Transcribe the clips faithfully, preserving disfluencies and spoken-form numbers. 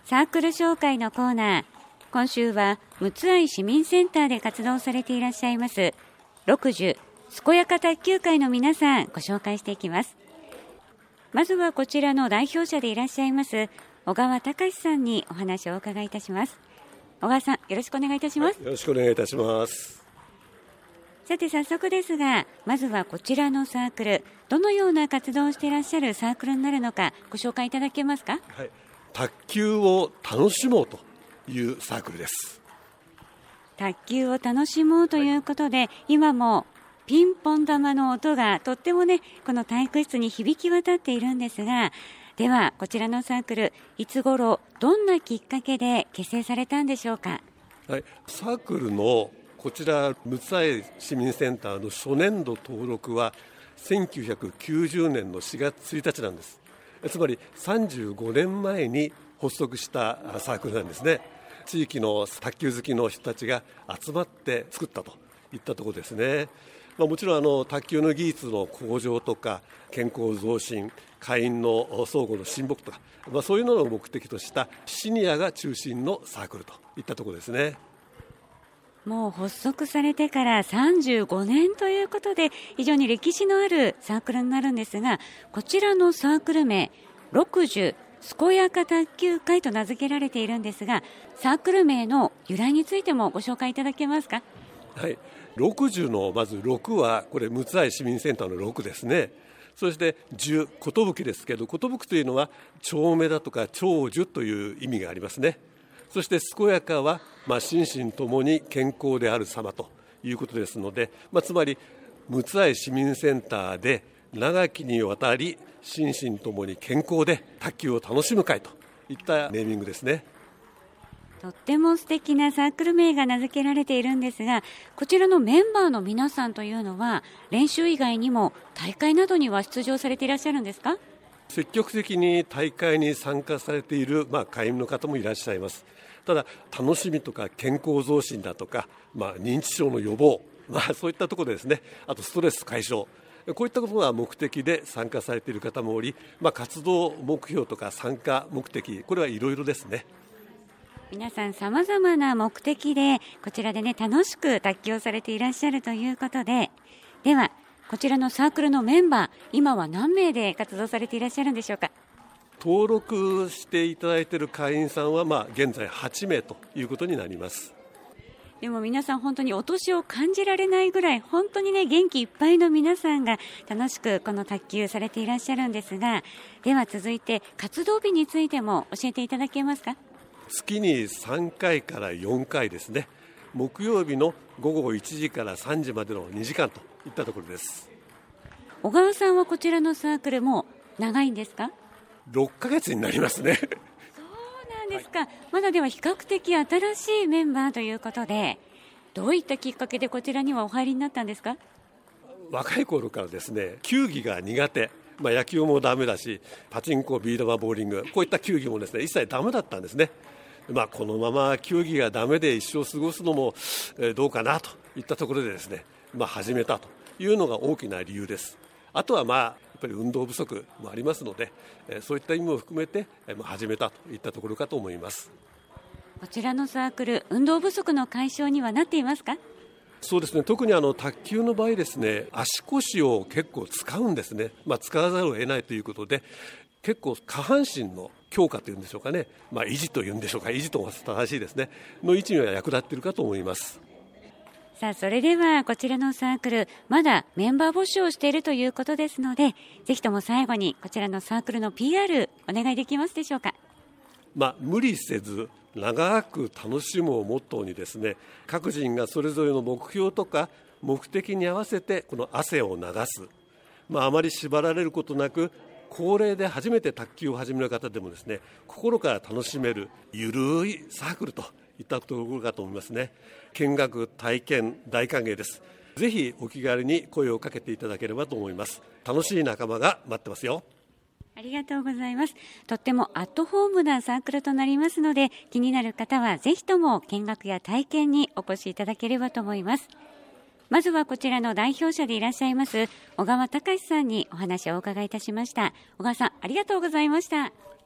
サークル紹介のコーナー。今週は陸奥愛市民センターで活動されていらっしゃいます六十健やか卓球会の皆さん、ご紹介していきます。まずはこちらの代表者でいらっしゃいます小川隆さんにお話をお伺いいたします。小川さん、よろしくお願いいたします。 はい、よろしくお願いいたします。 さて早速ですが、まずはこちらのサークル、どのような活動をしていらっしゃるサークルになるのかご紹介いただけますか。 はい、卓球を楽しもうというサークルです。 卓球を楽しもうということで、はい、今もピンポン玉の音がとってもね、この体育室に響き渡っているんですが、ではこちらのサークル、いつ頃どんなきっかけで結成されたんでしょうか。 はい、サークルのこちら陸奥愛市民センターの初年度登録はせんきゅうひゃくきゅうじゅうねんのしがつついたちなんです。つまりさんじゅうごねんまえに発足したサークルなんですね。地域の卓球好きの人たちが集まって作ったといったところですね。まあ、もちろんあの卓球の技術の向上とか健康増進、会員の相互の親睦とか、まあ、そういうのを目的としたシニアが中心のサークルといったところですね。 もう発足されてからさんじゅうごねんということで、非常に歴史のあるサークルになるんですが、こちらのサークル名、六十健やか卓球会と名付けられているんですが、サークル名の由来についてもご紹介いただけますか。 はい、六十のまずろくはこれ陸奥愛市民センターのろくですね。そして十、寿ですけど、寿というのは長命だとか長寿という意味がありますね。そして健やかは、まあ、心身ともに健康である様ということですので、まあ、つまり陸奥愛市民センターで長きにわたり心身ともに健康で卓球を楽しむ会といったネーミングですね。 とっても素敵なサークル名が名付けられているんですが、こちらのメンバーの皆さんというのは練習以外にも大会などには出場されていらっしゃるんですか。 積極的に大会に参加されている、まあ、会員の方もいらっしゃいます。ただ楽しみとか健康増進だとか、まあ、認知症の予防、まあ、そういったところでですね、あとストレス解消、こういったことが目的で参加されている方もおり、まあ、活動目標とか参加目的、これはいろいろですね。 皆さん様々な目的でこちらでね、楽しく卓球をされていらっしゃるということで、ではこちらのサークルのメンバー、今は何名で活動されていらっしゃるんでしょうか。 登録していただいている会員さんは、まあ、現在はちめいということになります。 でも皆さん本当にお年を感じられないぐらい、本当にね、元気いっぱいの皆さんが楽しくこの卓球されていらっしゃるんですが、では続いて活動日についても教えていただけますか。 月にさんかいからよんかいですね。木曜日のごごいちじからさんじまでのにじかんといったところです。 小川さんはこちらのサークルも長いんですか。 ろっかげつになりますね。 そうなんですか、はい、まだでは比較的新しいメンバーということで、どういったきっかけでこちらにはお入りになったんですか。 若い頃からですね、球技が苦手、まあ、野球もダメだし、パチンコ、ビー玉、ボーリング、こういった球技もですね、一切ダメだったんですね。まあ、このまま球技がダメで一生過ごすのも、えー、どうかなといったところでですね、まあ、始めたというのが大きな理由です。あとはまあやっぱり運動不足もありますので、えー、そういった意味も含めて、えー、始めたといったところかと思います。 こちらのサークル、運動不足の解消にはなっていますか。 そうですね、特にあの卓球の場合ですね、足腰を結構使うんですね。まあ、使わざるを得ないということで、結構下半身の強化というんでしょうかね、まあ、維持というんでしょうか、維持とは正しいですねの位置には役立っているかと思います。 さあ、それではこちらのサークル、まだメンバー募集をしているということですので、ぜひとも最後にこちらのサークルの ピーアール お願いできますでしょうか。 まあ、無理せず長く楽しむをモットーにですね、各人がそれぞれの目標とか目的に合わせてこの汗を流す、まあ、あまり縛られることなく、高齢で初めて卓球を始める方でもですね、心から楽しめるゆるいサークルといったところかと思いますね。見学体験大歓迎です。ぜひお気軽に声をかけていただければと思います。楽しい仲間が待ってますよ。 ありがとうございます。とってもアットホームなサークルとなりますので、気になる方はぜひとも見学や体験にお越しいただければと思います。まずはこちらの代表者でいらっしゃいます小川隆さんにお話をお伺いいたしました。小川さん、ありがとうございました。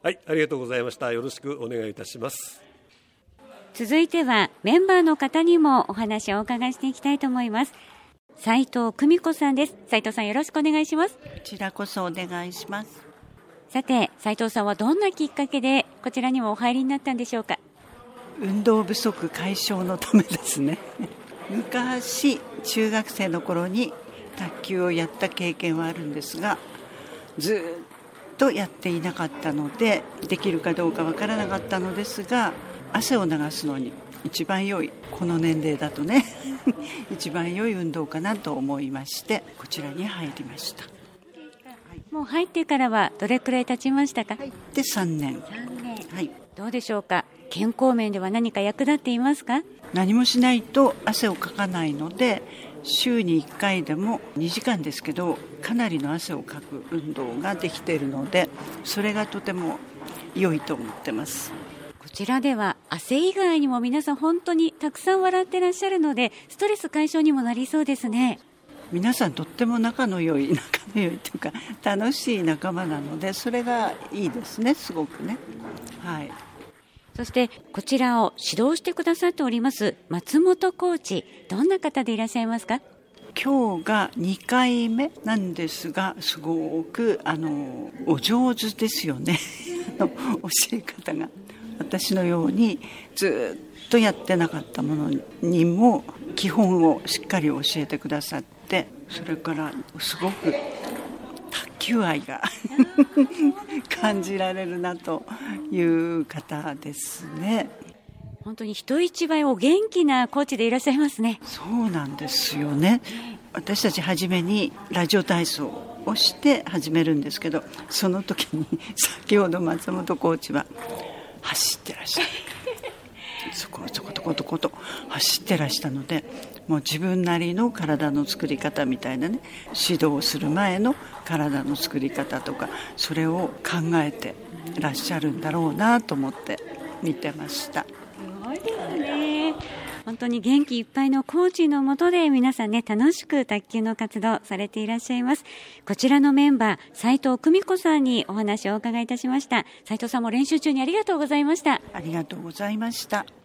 はい、ありがとうございました。よろしくお願いいたします。 続いてはメンバーの方にもお話をお伺いしていきたいと思います。斉藤久美子さんです。斉藤さん、よろしくお願いします。こちらこそお願いします。 さて、斉藤さんはどんなきっかけでこちらにもお入りになったんでしょうか。 運動不足解消のためですね。昔中学生の頃に卓球をやった経験はあるんですが、ずっとやっていなかったので、できるかどうかわからなかったのですが、汗を流すのに一番良い、この年齢だとね一番良い運動かなと思いまして、こちらに入りました。 もう入ってからはどれくらい経ちましたか。 入ってさんねん。 さんねん、 はい、 どうでしょうか。健康面では何か役立っていますか。 何もしないと汗をかかないので、週にいっかいでもにじかんですけど、かなりの汗をかく運動ができているので、それがとても良いと思ってます。 こちらでは汗以外にも皆さん本当にたくさん笑ってらっしゃるので、ストレス解消にもなりそうですね。 皆さんとっても仲の良い仲の良いというか楽しい仲間なので、それがいいですね、すごくね。はい。 そしてこちらを指導してくださっております松本コーチ、どんな方でいらっしゃいますか。 今日がにかいめなんですが、すごくあのお上手ですよね教え方が。私のようにずっとやってなかったものにも基本をしっかり教えてくださって、それからすごく卓球愛が感じられるなという方ですね。 本当に人一倍お元気なコーチでいらっしゃいますね。 そうなんですよね。私たち初めにラジオ体操をして始めるんですけど、その時に先ほど松本コーチは走ってらっしゃるそこそことことこと走ってらしたので、もう自分なりの体の作り方みたいなね、指導する前の体の作り方とか、それを考えてらっしゃるんだろうなと思って見てました。 すごいですね。本当に元気いっぱいのコーチの下で皆さんね、楽しく卓球の活動されていらっしゃいます。こちらのメンバー、斉藤久美子さんにお話をお伺いいたしました。斉藤さんも練習中にありがとうございました。 ありがとうございました。